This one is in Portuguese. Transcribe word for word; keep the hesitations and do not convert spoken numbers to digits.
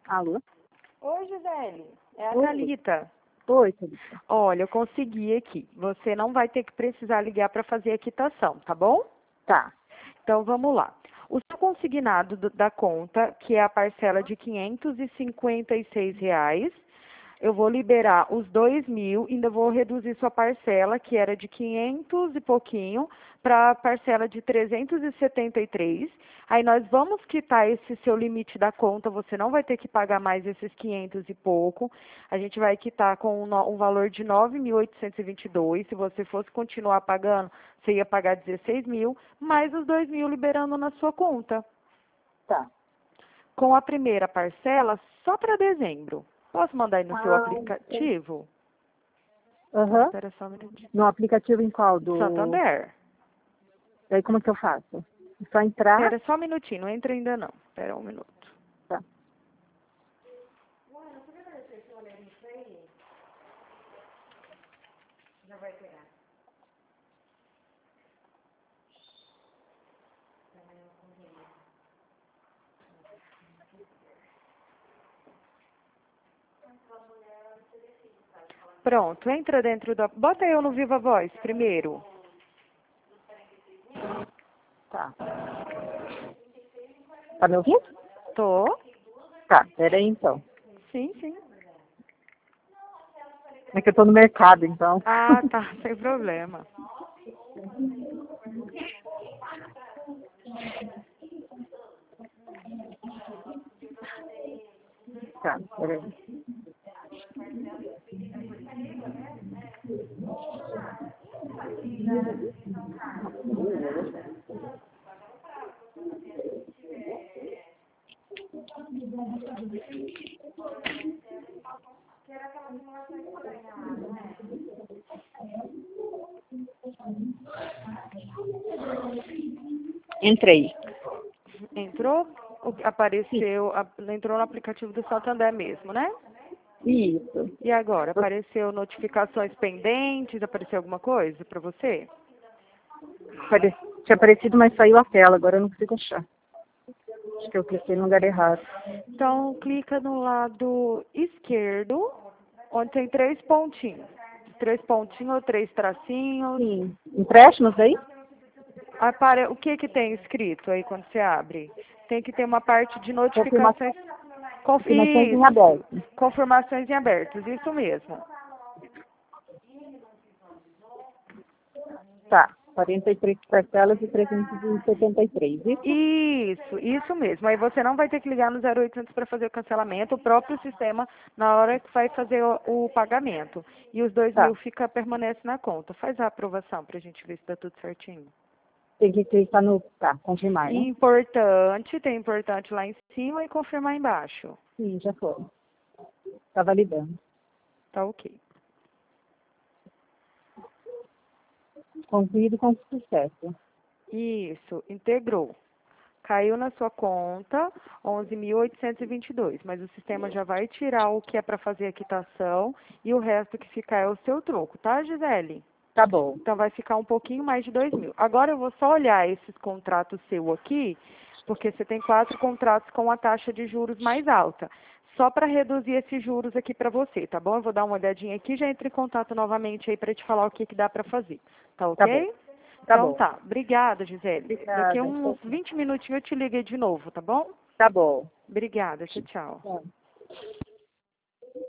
Alô? Oi, Gisele. É a Oi. Thalita. Oi, Thalita. Olha, eu consegui aqui. Você não vai ter que precisar ligar para fazer a quitação, tá bom? Tá. Então, vamos lá. O seu consignado do- da conta, que é a parcela de quinhentos e cinquenta e seis reais, eu vou liberar os dois mil, ainda vou reduzir sua parcela, que era de quinhentos e pouquinho, para a parcela de trezentos e setenta e três. Aí nós vamos quitar esse seu limite da conta, você não vai ter que pagar mais esses quinhentos e pouco. A gente vai quitar com um, no- um valor de nove mil oitocentos e vinte e dois. Se você fosse continuar pagando, você ia pagar dezesseis mil, mais os dois mil liberando na sua conta. Tá. Com a primeira parcela, só para dezembro. Posso mandar aí no seu Ah, aplicativo? Aham. Espera só um minutinho. No aplicativo em qual? Do... Santander. Daí como que eu faço? É só entrar? Espera só um minutinho, não entra ainda não. Espera um minuto. Tá. Já vai pegar. Pronto, entra dentro da... Bota eu no Viva Voz primeiro. Tá. Tá me ouvindo? Tô. Tá, peraí então. Sim, sim. É que eu tô no mercado, então. Ah, tá, sem problema. Tá, peraí. Entrei. Entrou? O- Apareceu, a- entrou no aplicativo do Santander mesmo, né? Isso. E agora, apareceu notificações pendentes, apareceu alguma coisa para você? Apare- Tinha aparecido, mas saiu a tela, agora eu não consigo achar. Acho que eu cliquei no lugar errado. Então, clica no lado esquerdo, onde tem três pontinhos. Três pontinhos ou três tracinhos. Sim. Empréstimos daí? Apare... O que que tem escrito aí quando você abre? Tem que ter uma parte de Confirma- notificações. Confirmações em Isso. aberto. Confirmações em abertos, isso mesmo. Tá. quarenta e três parcelas e trezentos e setenta e três, isso? Isso, isso mesmo. Aí você não vai ter que ligar no zero oitocentos para fazer o cancelamento, o próprio sistema, na hora que vai fazer o, o pagamento. E os dois Tá. mil fica, permanece na conta. Faz a aprovação para a gente ver se está tudo certinho. Tem que clicar no... Tá, confirmar, né? Importante, tem importante lá em cima e confirmar embaixo. Sim, já foi. Tá validando. Tá ok. Concluído com sucesso. Isso, integrou. Caiu na sua conta onze mil oitocentos e vinte e dois, mas o sistema já vai tirar o que é para fazer a quitação e o resto que ficar é o seu troco, tá, Gisele? Tá bom. Então vai ficar um pouquinho mais de dois mil. Agora eu vou só olhar esses contratos seu aqui, porque você tem quatro contratos com a taxa de juros mais alta. Só para reduzir esses juros aqui para você, tá bom? Eu vou dar uma olhadinha aqui e já entro em contato novamente aí para te falar o que, que dá para fazer. Tá Tá bom. ok? Tá Então bom. tá. Obrigada, Gisele. Daqui a Obrigada. uns vinte minutinhos eu te ligo aí de novo, tá bom? Tá bom. Obrigada. Tchau, tchau. Tá.